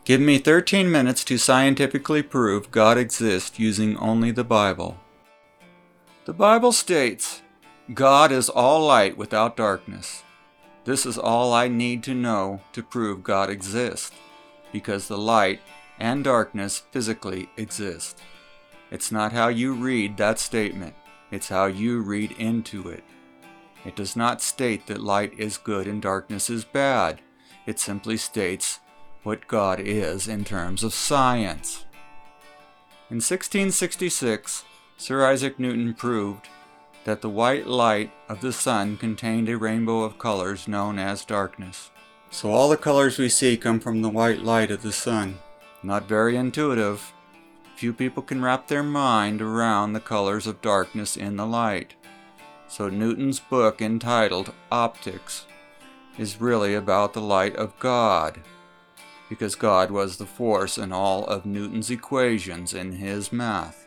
Give me 13 minutes to scientifically prove God exists using only the Bible. The Bible states, God is all light without darkness. This is all I need to know to prove God exists, because the light and darkness physically exist. It's not how you read that statement, it's how you read into it. It does not state that light is good and darkness is bad. It simply states what God is in terms of science. In 1666, Sir Isaac Newton proved that the white light of the sun contained a rainbow of colors known as darkness. So all the colors we see come from the white light of the sun. Not very intuitive. Few people can wrap their mind around the colors of darkness in the light. So Newton's book entitled Optics is really about the light of God, because God was the force in all of Newton's equations in his math.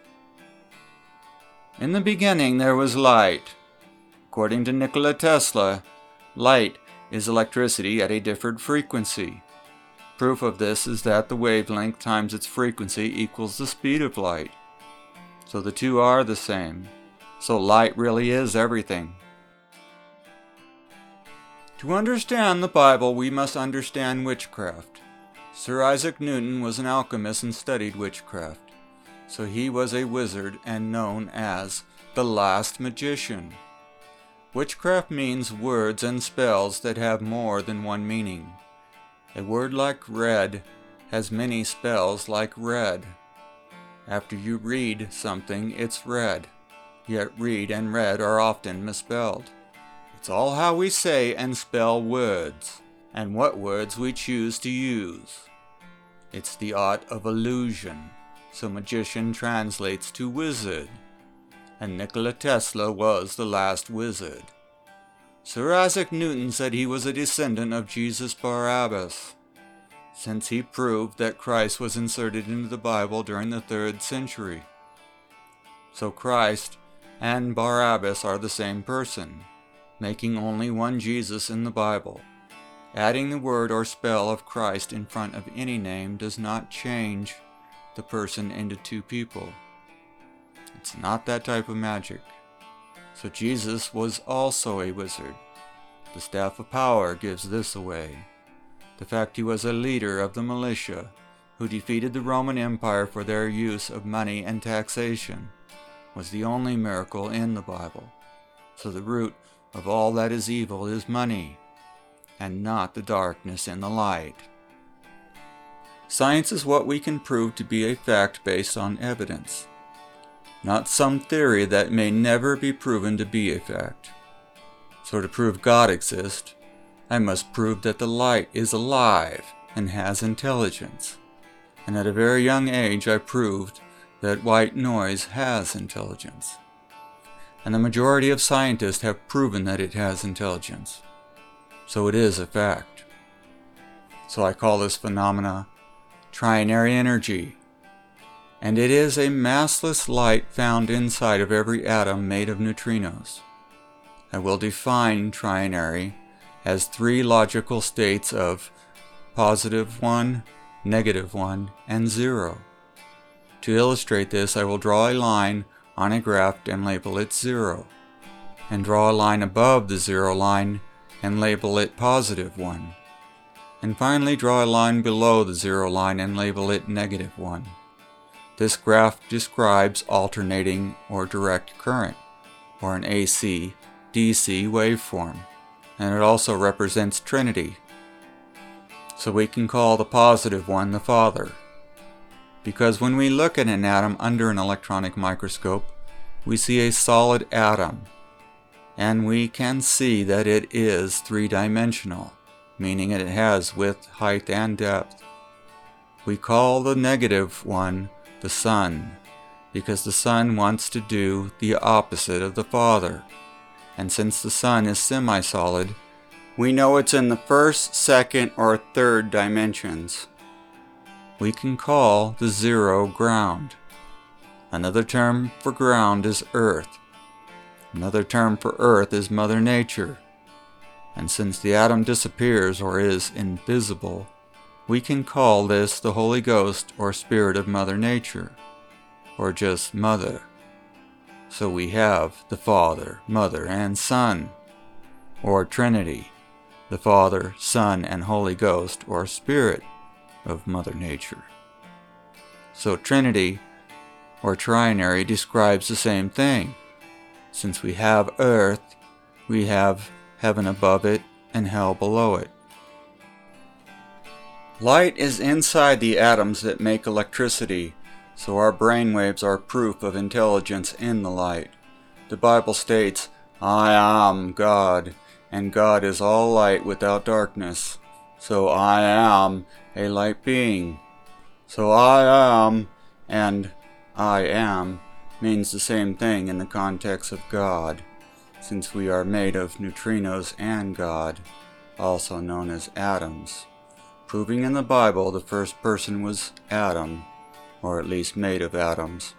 In the beginning there was light. According to Nikola Tesla, light is electricity at a different frequency. Proof of this is that the wavelength times its frequency equals the speed of light. So the two are the same. So light really is everything. To understand the Bible, we must understand witchcraft. Sir Isaac Newton was an alchemist and studied witchcraft. So he was a wizard and known as the last magician. Witchcraft means words and spells that have more than one meaning. A word like red has many spells like red. After you read something, it's read. Yet read and read are often misspelled. It's all how we say and spell words, and what words we choose to use. It's the art of illusion, so magician translates to wizard, and Nikola Tesla was the last wizard. Sir Isaac Newton said he was a descendant of Jesus Barabbas, since he proved that Christ was inserted into the Bible during the 3rd century. So Christ and Barabbas are the same person, making only one Jesus in the Bible. Adding the word or spell of Christ in front of any name does not change the person into two people. It's not that type of magic. So Jesus was also a wizard. The staff of power gives this away. The fact he was a leader of the militia who defeated the Roman Empire for their use of money and taxation was the only miracle in the Bible. So the root of all that is evil is money, and not the darkness in the light. Science is what we can prove to be a fact based on evidence, not some theory that may never be proven to be a fact. So to prove God exists, I must prove that the light is alive and has intelligence. And at a very young age I proved that white noise has intelligence. And the majority of scientists have proven that it has intelligence. So it is a fact. So I call this phenomena trinary energy. And it is a massless light found inside of every atom made of neutrinos. I will define trinary as 3 logical states of +1, -1, and 0. To illustrate this, I will draw a line on a graph and label it 0, and draw a line above the 0 line and label it +1, and finally draw a line below the 0 line and label it -1. This graph describes alternating or direct current, or an AC/DC waveform, and it also represents Trinity. So we can call the +1 the Father, because when we look at an atom under an electronic microscope, we see a solid atom, and we can see that it is 3-dimensional, meaning it has width, height, and depth. We call the -1 the Son, because the Son wants to do the opposite of the Father. And since the Son is semi-solid, we know it's in the 1st, 2nd, or 3rd dimensions. We can call the 0 ground. Another term for ground is earth. Another term for earth is Mother Nature. And since the atom disappears or is invisible, We can call this the Holy Ghost or Spirit of Mother Nature, or just Mother. So we have the Father, Mother, and Son, or Trinity, the Father, Son, and Holy Ghost, or Spirit of Mother Nature. So Trinity, or trinary, describes the same thing. Since we have earth, we have heaven above it and hell below it. Light is inside the atoms that make electricity, so our brainwaves are proof of intelligence in the light. The Bible states, "I am God," and God is all light without darkness. So I am a light being. So I am and I am means the same thing in the context of God, since we are made of neutrinos and God, also known as atoms, proving in the Bible the first person was Adam, or at least made of atoms.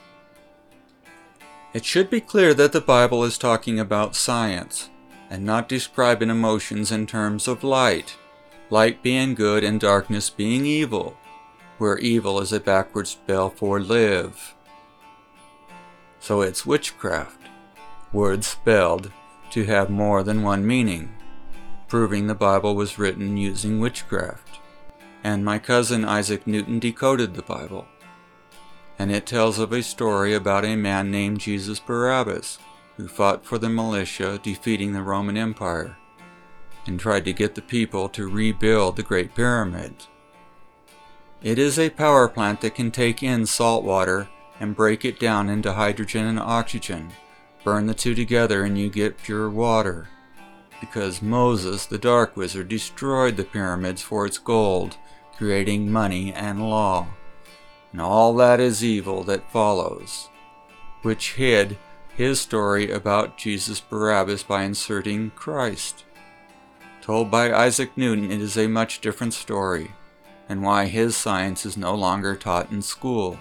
It should be clear that the Bible is talking about science, and not describing emotions in terms of light, light being good and darkness being evil, where evil is a backward spell for live. So it's witchcraft, words spelled to have more than one meaning, proving the Bible was written using witchcraft. And my cousin Isaac Newton decoded the Bible, and it tells of a story about a man named Jesus Barabbas, who fought for the militia defeating the Roman Empire, and tried to get the people to rebuild the Great Pyramid. It is a power plant that can take in salt water and break it down into hydrogen and oxygen. Burn the two together and you get pure water. Because Moses, the Dark Wizard, destroyed the pyramids for its gold, creating money and law. And all that is evil that follows, which hid his story about Jesus Barabbas by inserting Christ. Told by Isaac Newton, it is a much different story, and why his science is no longer taught in school.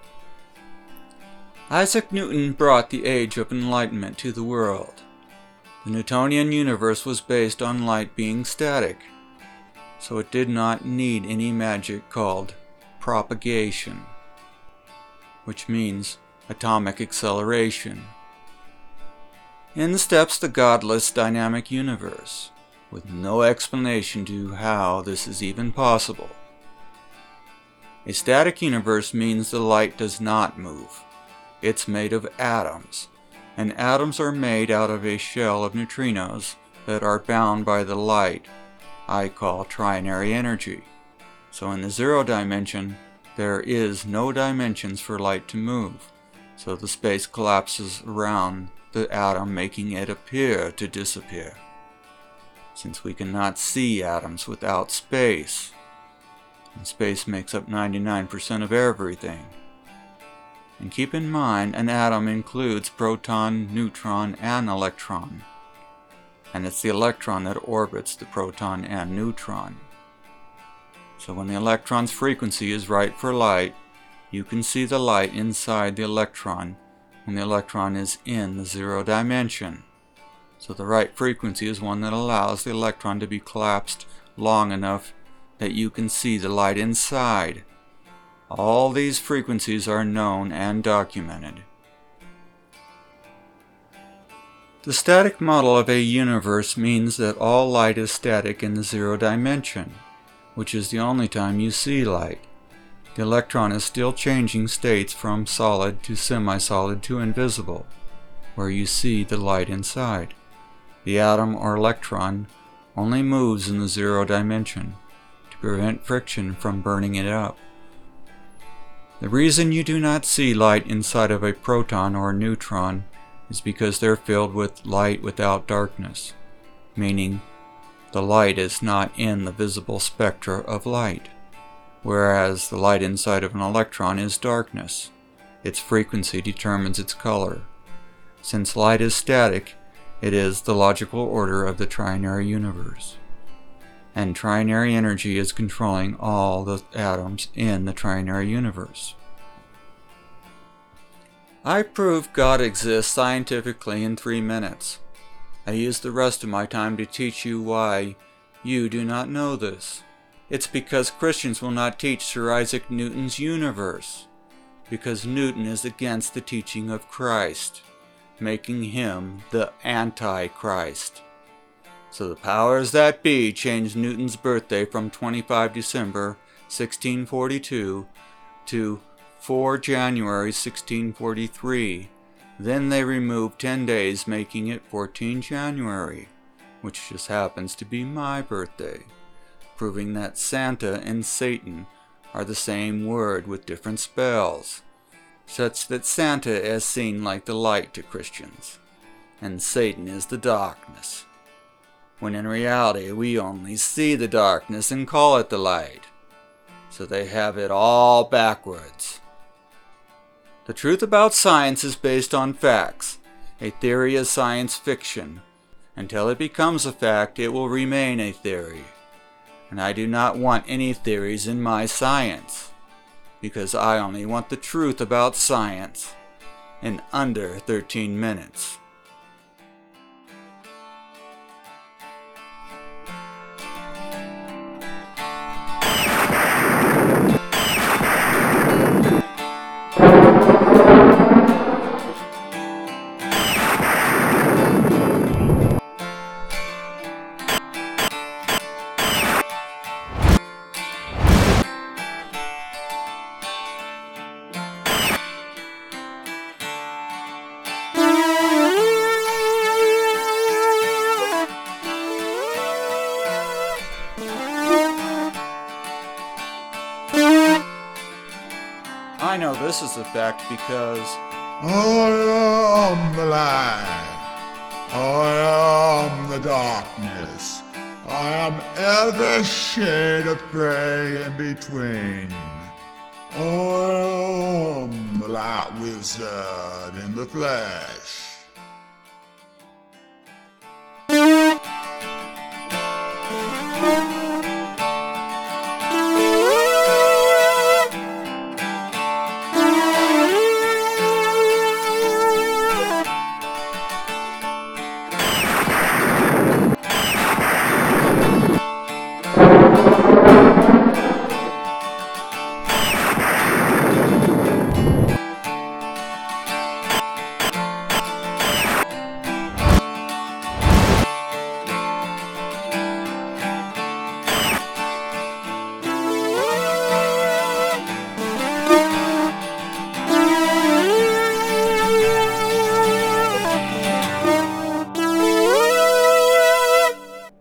Isaac Newton brought the Age of Enlightenment to the world. The Newtonian universe was based on light being static, so it did not need any magic called propagation, which means atomic acceleration. In steps the godless dynamic universe, with no explanation to how this is even possible. A static universe means the light does not move. It's made of atoms, and atoms are made out of a shell of neutrinos that are bound by the light I call trinary energy. So in the zero dimension, there is no dimensions for light to move, so the space collapses around the atom, making it appear to disappear. Since we cannot see atoms without space, and space makes up 99% of everything. And keep in mind, an atom includes proton, neutron, and electron. And it's the electron that orbits the proton and neutron. So when the electron's frequency is right for light, you can see the light inside the electron when the electron is in the zero dimension. So the right frequency is one that allows the electron to be collapsed long enough that you can see the light inside. All these frequencies are known and documented. The static model of a universe means that all light is static in the zero dimension, which is the only time you see light. The electron is still changing states from solid to semi-solid to invisible, where you see the light inside. The atom or electron only moves in the zero dimension to prevent friction from burning it up. The reason you do not see light inside of a proton or a neutron is because they're filled with light without darkness, meaning the light is not in the visible spectra of light, whereas the light inside of an electron is darkness. Its frequency determines its color. Since light is static, it is the logical order of the trinary universe. And trinary energy is controlling all the atoms in the trinary universe. I proved God exists scientifically in 3 minutes. I used the rest of my time to teach you why you do not know this. It's because Christians will not teach Sir Isaac Newton's universe, because Newton is against the teaching of Christ, making him the Antichrist. So the powers that be changed Newton's birthday from 25 December 1642 to 4 January 1643. Then they removed 10 days, making it 14 January, which just happens to be my birthday, proving that Santa and Satan are the same word with different spells, such that Santa is seen like the light to Christians, and Satan is the darkness, when in reality we only see the darkness and call it the light. So they have it all backwards. The truth about science is based on facts. A theory is science fiction. Until it becomes a fact, it will remain a theory. And I do not want any theories in my science, because I only want the truth about science in under 13 minutes. I know this is a fact because I am the light. I am the darkness. I am every shade of gray in between. I am the light wizard in the flesh.